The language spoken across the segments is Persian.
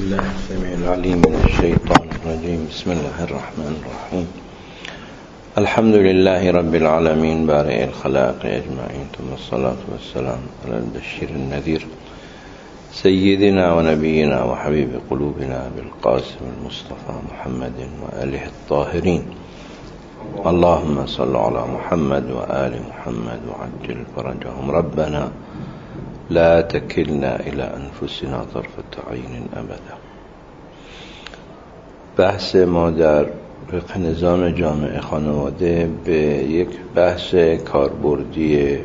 بالله السميع العليم من الشيطان الرجيم. بسم الله الرحمن الرحيم. الحمد لله رب العالمين بارئ الخلائق أجمعين، ثم الصلاة والسلام على البشير النذير سيدنا ونبينا وحبيب قلوبنا بالقاسم المصطفى محمد وآله الطاهرين. اللهم صل على محمد وآل محمد وعجل فرجهم. ربنا لا تكلنا إلى أنفسنا طرفة عين أبدا. بحث ما در فقه نظام جامع خانواده به یک بحث کاربردی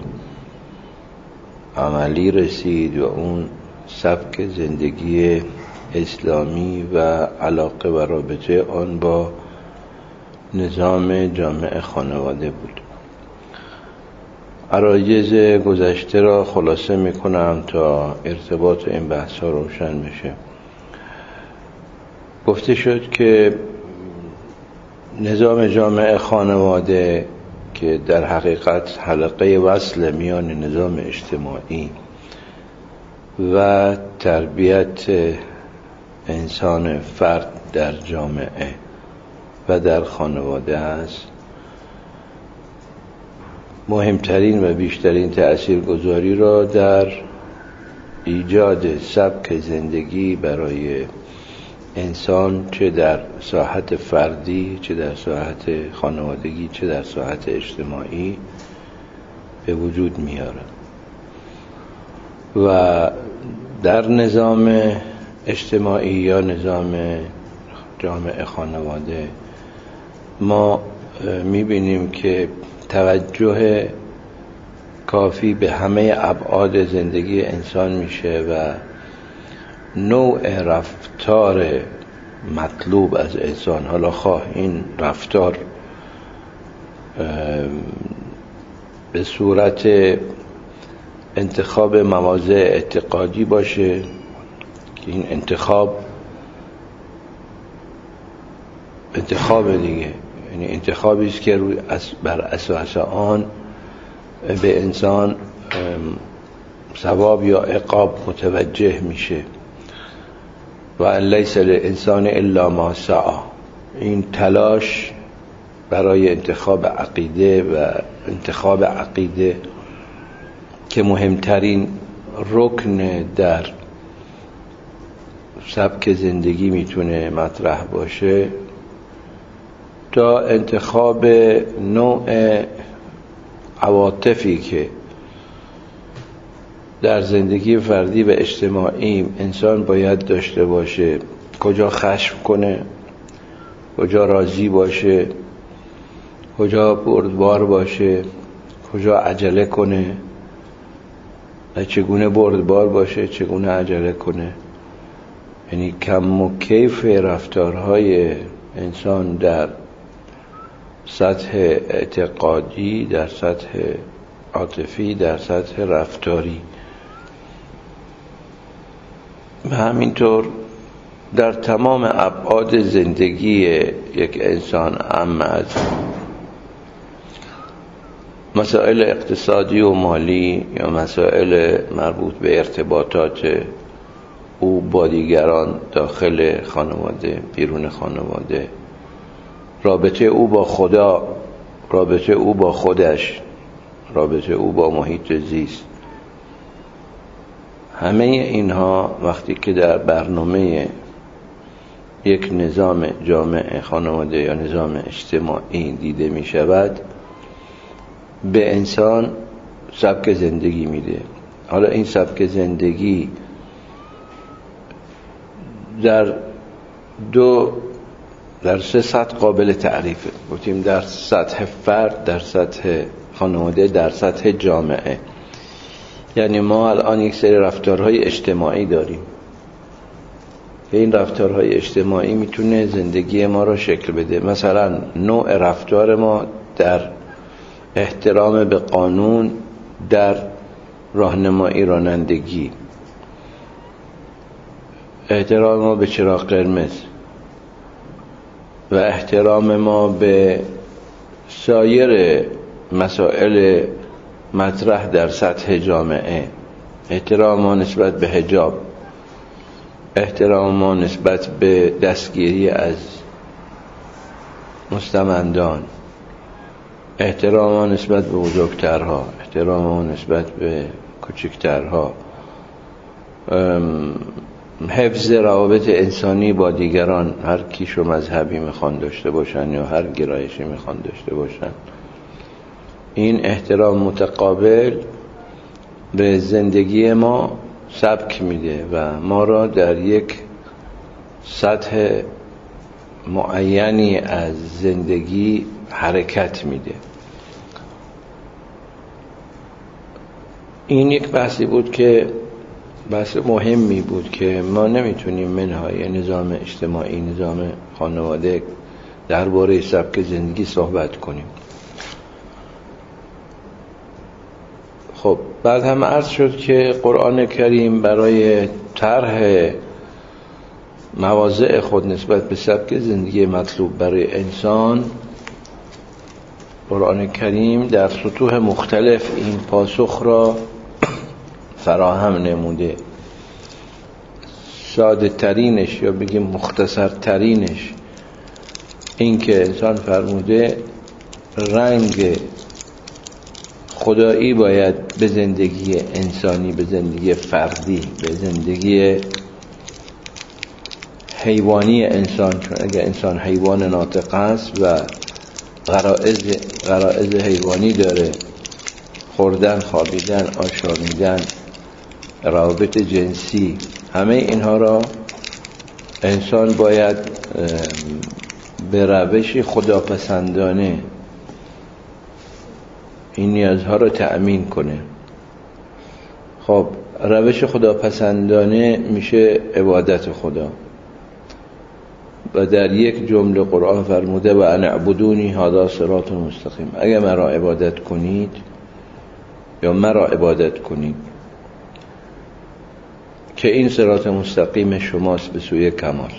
عملی رسید و اون سبک زندگی اسلامی و علاقه و رابطه آن با نظام جامع خانواده بود. عرایض گذشته را خلاصه میکنم تا ارتباط این بحث ها روشن بشه. گفته شد که نظام جامع خانواده که در حقیقت حلقه وصل میان نظام اجتماعی و تربیت انسان فرد در جامعه و در خانواده است، مهمترین و بیشترین تأثیرگذاری را در ایجاد سبک زندگی برای انسان، چه در ساحت فردی، چه در ساحت خانوادگی، چه در ساحت اجتماعی به وجود میاره. و در نظام اجتماعی یا نظام جامع خانواده ما میبینیم که توجه کافی به همه ابعاد زندگی انسان میشه و نوع رفتار مطلوب از انسان، حالا خواه این رفتار به صورت انتخاب مواضع اعتقادی باشه که این انتخاب دیگه، یعنی انتخابی است که بر اساس آن به انسان ثواب یا عقاب متوجه میشه. و ان لیس للانسان الا ما سعی، این تلاش برای انتخاب عقیده و انتخاب عقیده که مهمترین رکن در سبک زندگی میتونه مطرح باشه، تا انتخاب نوع عواطفی که در زندگی فردی و اجتماعی انسان باید داشته باشه، کجا خشم کنه، کجا راضی باشه، کجا بردبار باشه، کجا عجله کنه و چگونه بردبار باشه، چگونه عجله کنه. یعنی کم و کیف رفتارهای انسان در سطح اعتقادی، در سطح عاطفی، در سطح رفتاری و همینطور در تمام ابعاد زندگی یک انسان، اما از مسائل اقتصادی و مالی یا مسائل مربوط به ارتباطات او با دیگران داخل خانواده، بیرون خانواده، رابطه او با خدا، رابطه او با خودش، رابطه او با محیط زیست، همه اینها وقتی که در برنامه یک نظام جامع خانواده یا نظام اجتماعی دیده می شود، به انسان سبک زندگی میده. حالا این سبک زندگی در سه سطح قابل تعریفه. گفتیم در سطح فرد، در سطح خانواده، در سطح جامعه. یعنی ما الان یک سری رفتارهای اجتماعی داریم که این رفتارهای اجتماعی میتونه زندگی ما رو شکل بده. مثلا نوع رفتار ما در احترام به قانون، در راهنمایی رانندگی، احترام ما به چراغ قرمز و احترام ما به سایر مسائل مطرح در سطح جامعه، احترام ما نسبت به حجاب، احترام ما نسبت به دستگیری از مستمندان، احترام ما نسبت به بزرگترها، احترام ما نسبت به کوچکترها، حفظ روابط انسانی با دیگران، هر کیش و مذهبی میخوان داشته باشن یا هر گرایشی میخوان داشته باشن، این احترام متقابل به زندگی ما سبک میده و ما را در یک سطح معینی از زندگی حرکت میده. این یک بحثی بود که بحث مهمی بود که ما نمیتونیم منهای نظام اجتماعی، نظام خانواده درباره سبک زندگی صحبت کنیم. خب بعد هم عرض شد که قرآن کریم برای طرح مواضع خود نسبت به سبک زندگی مطلوب برای انسان، قرآن کریم در سطوح مختلف این پاسخ را فراهم نموده. ساده ترینش یا بگیم مختصر ترینش این که انسان فرموده رنگ خدایی باید به زندگی انسانی، به زندگی فردی، به زندگی حیوانی انسان، چون اگر انسان حیوان ناطق است و غرائز حیوانی داره، خوردن، خوابیدن، آشامیدن، روابط جنسی، همه اینها را انسان باید به روش خداپسندانه این نیازها را تأمین کنه. خب روش خداپسندانه میشه عبادت خدا و در یک جمله قرآن فرموده و ان اعبدونی هذا صراط مستقیم، اگر مرا عبادت کنید یا مرا عبادت کنید که این صراط مستقیم شماست به سوی کمال.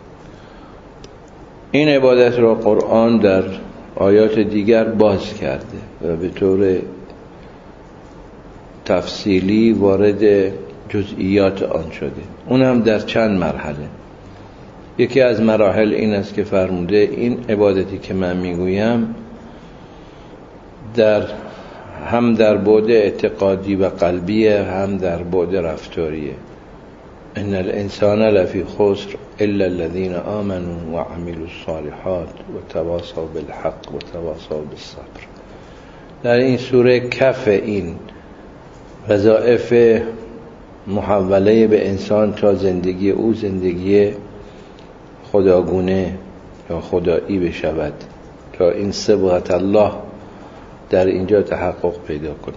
این عبادت را قرآن در آیات دیگر باز کرده و به طور تفصیلی وارد جزئیات آن شده، اون هم در چند مرحله. یکی از مراحل این است که فرموده این عبادتی که من میگویم هم در بعد اعتقادی و قلبیه، هم در بعد رفتاریه. ان الانسان لفی خسر الا الذين آمنوا وعملوا الصالحات وتواصوا بالحق وتواصوا بالصبر. در این سوره کف این وظایف محوله به انسان تا زندگی او زندگی خداگونه یا خدایی بشود، تا این صبغت الله در اینجا تحقق پیدا کنه.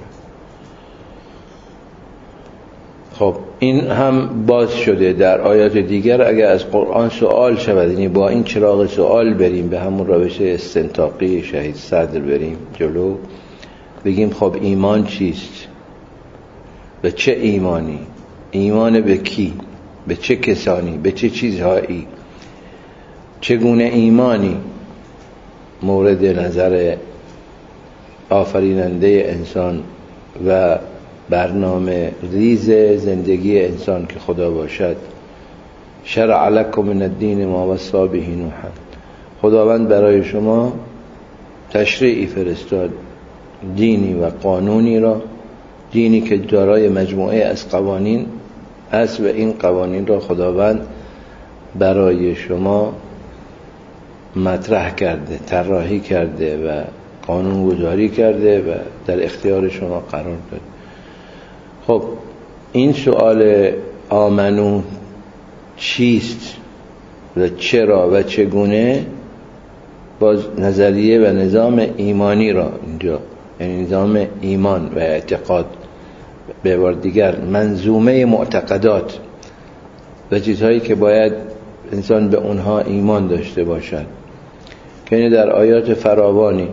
خب این هم باز شده در آیات دیگر. اگر از قرآن سوال شود، یعنی با این چراغ سوال بریم، به همون روش استنطاقی شهید صدر بریم جلو، بگیم خب ایمان چیست و چه ایمانی، ایمان به کی، به چه کسانی، به چه چیزهایی، چگونه ایمانی مورد نظر آفریننده انسان و برنامه ریز زندگی انسان که خدا باشد. شرع لکم من الدین ما وصی به نوح، خداوند برای شما تشریعی فرستاد، دینی و قانونی را، دینی که دارای مجموعه از قوانین است و این قوانین را خداوند برای شما مطرح کرده، طراحی کرده و قانون گذاری کرده و در اختیار شما قرار داده. خب این سوال آمنو چیست و چرا و چگونه، باز نظریه و نظام ایمانی را اینجا، یعنی نظام ایمان و اعتقاد، به عبارت دیگر منظومه معتقدات و چیزهایی که باید انسان به اونها ایمان داشته باشد، که یعنی در آیات فراوانی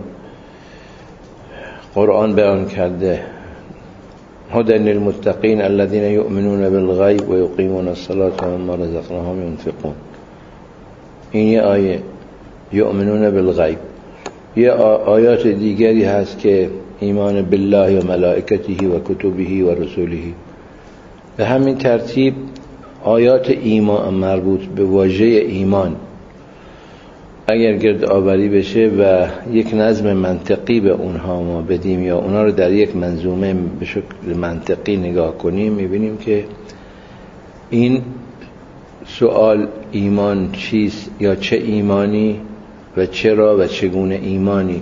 قرآن بیان کرده هدی للمتقین الذین یؤمنون بالغیب و یقیمون الصلاة و مما رزقناهم ينفقون. این یه آیه یؤمنون بالغیب. یه آیات دیگری هست که ایمان بالله و ملائکته و کتبه و رسوله. به همین ترتیب آیات ایمان مربوط به واژه ایمان اگر گرد آوری بشه و یک نظم منطقی به اونها ما بدیم یا اونها رو در یک منظومه به شکل منطقی نگاه کنیم، میبینیم که این سوال ایمان چیست یا چه ایمانی و چرا و چگونه ایمانی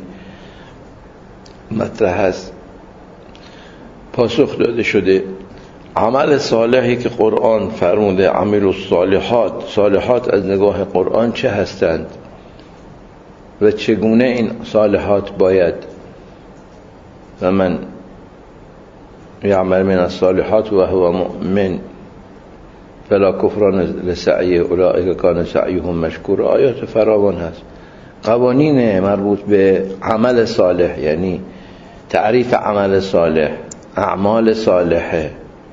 مطرح است. پاسخ داده شده عمل صالحی که قرآن فرموده عمل الصالحات، صالحات از نگاه قرآن چه هستند و چگونه این صالحات باید و من یعمل من الصالحات و هو مؤمن فلا کفران لسعی اولئک کان سعیهم مشکورا. آیات فراوان هست. قوانین مربوط به عمل صالح یعنی تعریف عمل صالح، اعمال صالحه،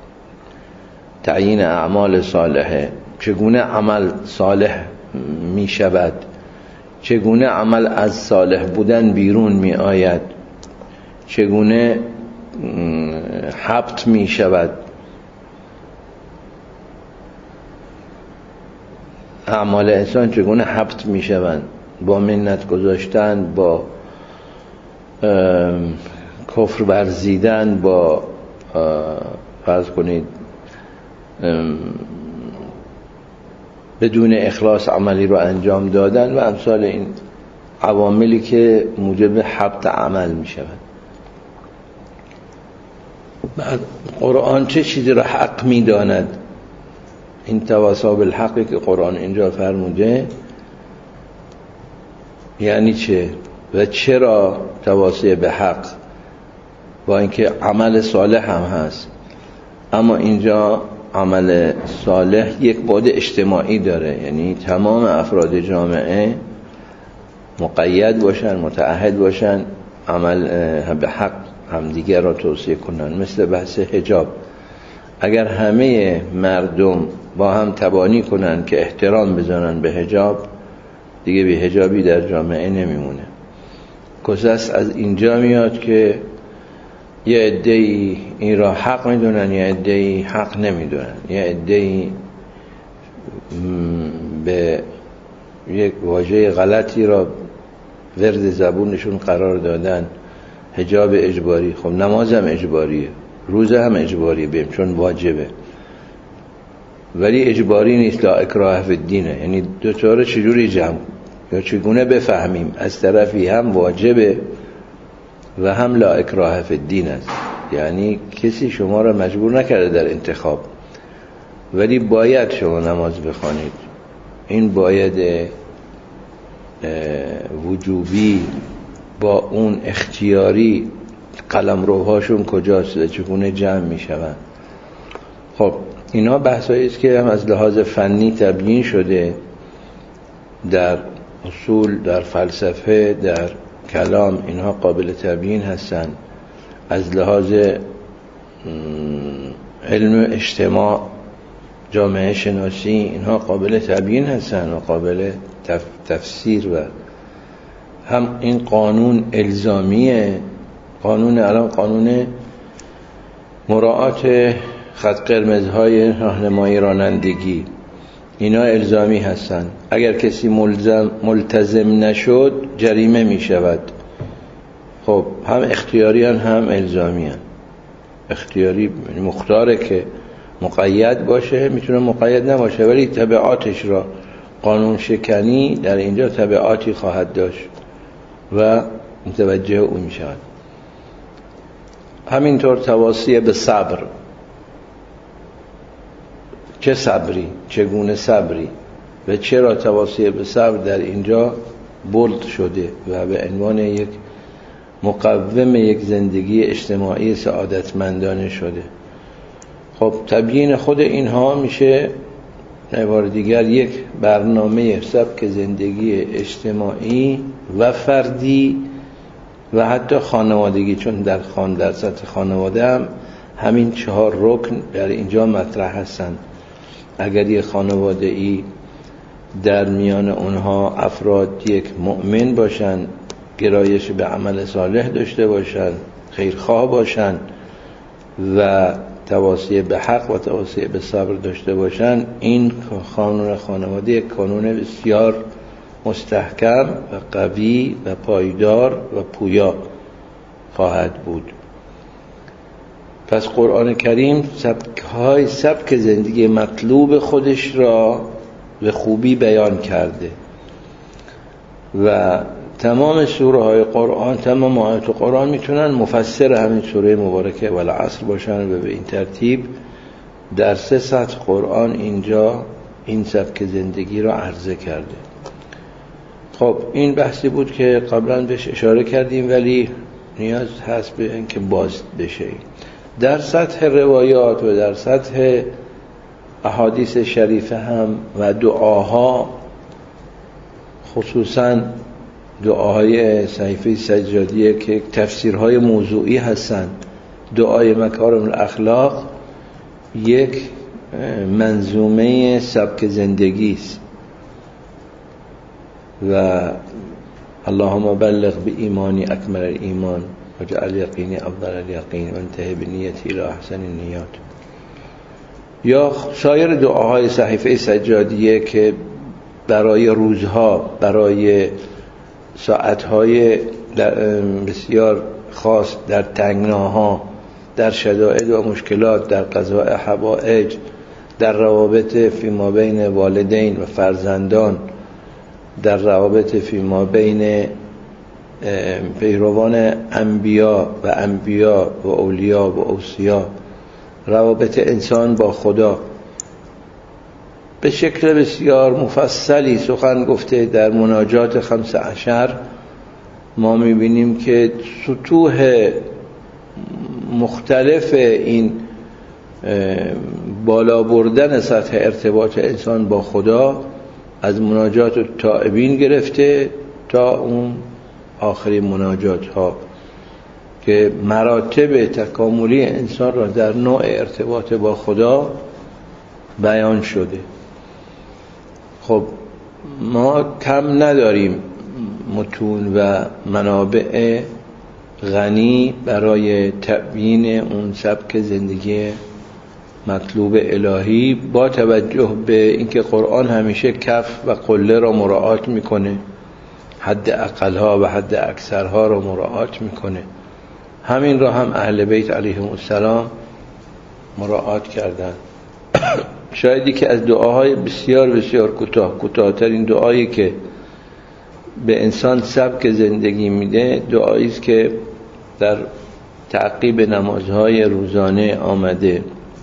تعیین اعمال صالحه، چگونه عمل صالح می شود، چگونه عمل از صالح بودن بیرون می آید، چگونه حبط می شود، اعمال انسان چگونه حبط می شوند، با منت گذاشتن، با کفر ورزیدن، با فرض کنید بدون اخلاص عملی رو انجام دادن و امثال این عواملی که موجب حبط عمل می شود. بعد قرآن چه چیزی را حق می داند؟ این تواصی بالحقی که قرآن اینجا فرموده یعنی چه و چرا تواصی به حق، با اینکه عمل صالح هم هست اما اینجا عمل صالح یک بعد اجتماعی داره، یعنی تمام افراد جامعه مقید باشن، متعهد باشن عمل به حق همدیگر را توصیه کنن. مثل بحث حجاب، اگر همه مردم با هم تبانی کنن که احترام بذارن به حجاب، دیگه بی حجابی در جامعه نمیمونه. کساس از اینجا میاد که یه عده‌ای این را حق میدونن، یه عده‌ای حق نمیدونن، یه عده‌ای به یک واژه غلطی را ورد زبونشون قرار دادن، حجاب اجباری. خب نماز هم اجباریه، روزه هم اجباریه بیم چون واجبه، ولی اجباری نیست، لا اکراه فی الدینه. یعنی دو تا رو چجوری جمع یا چگونه بفهمیم؟ از طرفی هم واجبه و هم لا اکراه فی الدین است، یعنی کسی شما را مجبور نکرده در انتخاب، ولی باید شما نماز بخوانید. این باید وجوبی با اون اختیاری قلمروهاشون کجاست و چگونه جمع می شوند. خب اینا بحثایی است که هم از لحاظ فنی تبیین شده در اصول، در فلسفه، در کلام، اینها قابل تبیین هستن. از لحاظ علم اجتماع، جامعه شناسی، اینها قابل تبیین هستن و قابل تفسیر. و هم این قانون الزامیه، قانون مراعات خط قرمزهای راهنمایی رانندگی، اینا الزامی هستن. اگر کسی ملتزم نشد جریمه می شود. خب هم اختیاری هم الزامی هن. اختیاری مختاره که مقید باشه، میتونه مقید نباشه، ولی تبعاتش را قانون شکنی در اینجا تبعاتی خواهد داشت و متوجه اون می شود. همینطور تواصی به صبر، چه صبری، چگونه صبری و چرا تواصی به صبر در اینجا بولد شده و به عنوان یک مقوم یک زندگی اجتماعی سعادتمندانه شده. خب تبیین خود اینها میشه بار دیگر یک برنامه سبک زندگی اجتماعی و فردی و حتی خانوادگی، چون در سطح خانواده هم همین 4 رکن در اینجا مطرح هستند. اگر یک خانواده ای در میان اونها افراد یک مؤمن باشن، گرایش به عمل صالح داشته باشن، خیرخواه باشن و تواصی به حق و تواصی به صبر داشته باشن، این قانون خانواده یک قانون بسیار مستحکم و قوی و پایدار و پویا خواهد بود. پس قرآن کریم سبک زندگی مطلوب خودش را به خوبی بیان کرده و تمام سوره های قرآن، تمام آیات قرآن میتونن مفسر همین سوره مبارکه والعصر باشن و به این ترتیب در 3 سطح قرآن اینجا این سبک زندگی را عرضه کرده. خب این بحثی بود که قبلا بهش اشاره کردیم ولی نیاز هست به اینکه باز بشه. در سطح روایات و در سطح احادیث شریفه هم و دعاها، خصوصا دعاهای صحیفه سجادیه که تفسیرهای موضوعی هستند، دعای مکارم الاخلاق یک منظومه سبک زندگی است و اللهم بلغ به ایمانی اکمل الایمان و جعل یقینی افضل الیقین و انتهی بنیتی الى احسن النیات. یا سایر دعاهای صحیفه سجادیه که برای روزها، برای ساعتهای بسیار خاص، در تنگناها، در شدائد و مشکلات، در قضاء حوائج، در روابط فیما بین والدین و فرزندان، در روابط فیما بین پیروان انبیا و اولیا و اوصیا، روابط انسان با خدا، به شکل بسیار مفصلی سخن گفته. در مناجات 15 ما میبینیم که سطوح مختلف این بالا بردن سطح ارتباط انسان با خدا از مناجات تائبین گرفته تا اون آخرین مناجات ها که مراتب تکاملی انسان را در نوع ارتباط با خدا بیان شده. خب ما کم نداریم متون و منابع غنی برای تبیین اون سبک زندگی مطلوب الهی، با توجه به اینکه قرآن همیشه کف و قله را مراعات میکنه، حد اقلها و حد اکثرها را مراعات میکنه. همین را هم اهل بیت علیهم السلام مراعات کردن. شایدی که از دعاهای بسیار بسیار کوتاه‌ترین دعایی که به انسان سبک زندگی میده دعایی است که در تعقیب نمازهای روزانه آمده: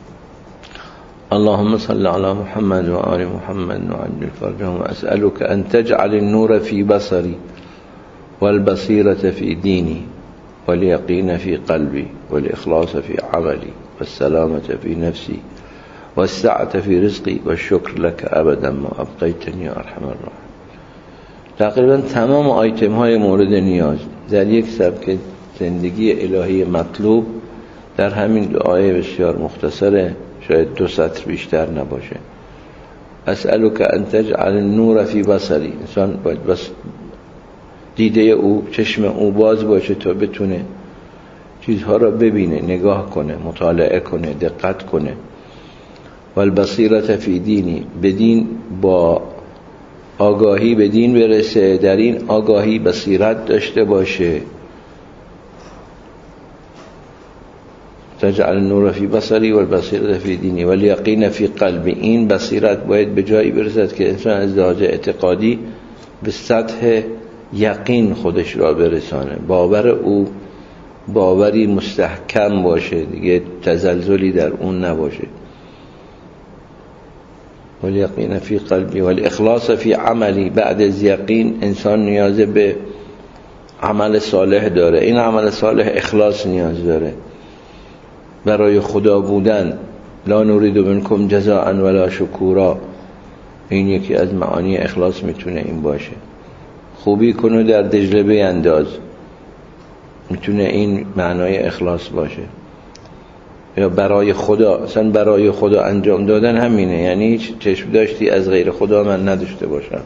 اللهم صل علی محمد و آل محمد و عجل فرجهم و اسألك ان تجعل النور في بصري والبصيرة في ديني واليقين في قلبي والإخلاص في عملي والسلامة في نفسي والسعة في رزقي والشكر لك أبدا ما أبقيتني يا أرحم الراحمين. تقریبا تمام آیتم های مورد نیاز در یک سبک زندگی الهی مطلوب در همین دعای بسیار مختصره، شاید 2 سطر بیشتر نباشه. اسألك ان تجعل النور في بصري، انسان باید بس دیده او، چشم او باز باشه تا بتونه چیزها را ببینه، نگاه کنه، مطالعه کنه، دقت کنه. والبصیرة فی دینی، بدین با آگاهی به دین برسه، در این آگاهی بصیرت داشته باشه. تجعل النور فی بصری والبصیرة فی دینی والیقین فی قلبی. این بصیرت باید به جایی برسد که انسان از لحاظ اعتقادی به سطح یقین خودش را برسانه، باور او باوری مستحکم باشه، دیگه تزلزلی در اون نباشه. والیقین فی قلبی والاخلاص فی عملی. بعد از یقین انسان نیاز به عمل صالح داره، این عمل صالح اخلاص نیاز داره، برای خدا بودن. لا نريد منکم جزاء ولا شکورا، این یکی از معانی اخلاص میتونه این باشه. خوبی کنو در دجله بینداز، میتونه این معنای اخلاص باشه. یا برای خدا، اصلا برای خدا انجام دادن همینه، یعنی هیچ چشم داشتی از غیر خدا من نداشته باشم.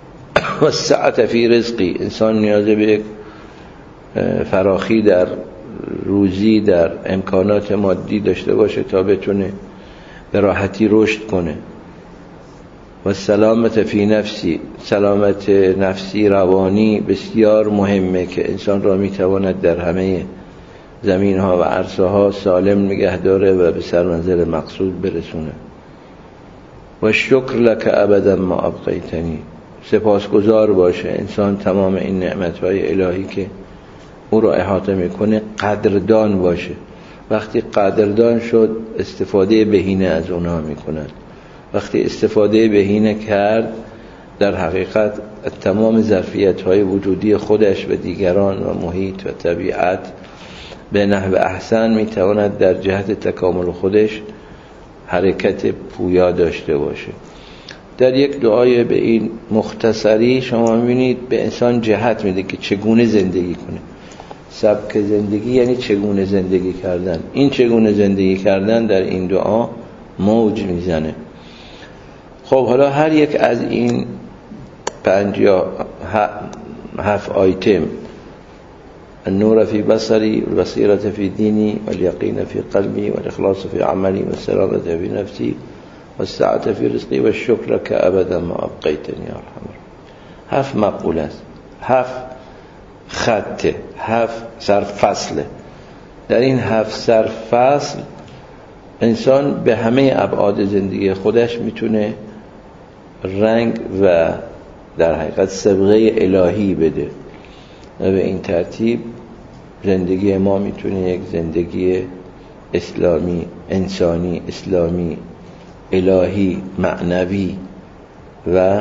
و سعت فی رزقی، انسان نیاز به فراخی در روزی در امکانات مادی داشته باشه تا بتونه به راحتی رشد کنه. و سلامت فی نفسی، سلامت نفسی روانی بسیار مهمه که انسان را میتواند در همه زمین ها و عرصه ها سالم نگه داره و به سرمنزل مقصود برسونه. و شکر لک ابدا ما ابقیتنی، سپاسگزار باشه انسان تمام این نعمتهای الهی که او را احاطه میکنه، قدردان باشه. وقتی قدردان شد استفاده بهینه از اونها میکند. وقتی استفاده بهینه کرد در حقیقت تمام ظرفیت‌های وجودی خودش و دیگران و محیط و طبیعت به نحو احسن میتواند در جهت تکامل خودش حرکت پویا داشته باشه. در یک دعای به این مختصری شما می‌بینید به انسان جهت میده که چگونه زندگی کنه. سبک زندگی یعنی چگونه زندگی کردن. این چگونه زندگی کردن در این دعا موج میزنه. خب حالا هر یک از این 5 یا 7 آیتم، النور فی بصری والبصیرة فی دینی والیقین فی قلبی والاخلاص فی عملی والسلامة فی نفسی والسعة فی رزقی والشکر لک ابدا ما ابقیتنی یا ارحم. 7 مقوله است، 7 خطه، 7 سرفصله. در این 7 سرفصل انسان به همه ابعاد زندگی خودش میتونه رنگ و در حقیقت صبغه الهی بده و به این ترتیب زندگی ما میتونه یک زندگی اسلامی، انسانی، اسلامی، الهی، معنوی و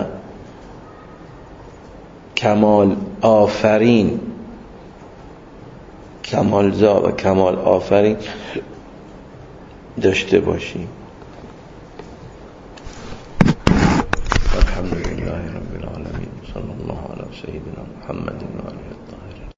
کمال آفرین، کمالزا و کمال آفرین داشته باشیم. الحمدلله رب العالمین، صلی الله علی سیدنا محمد و آله.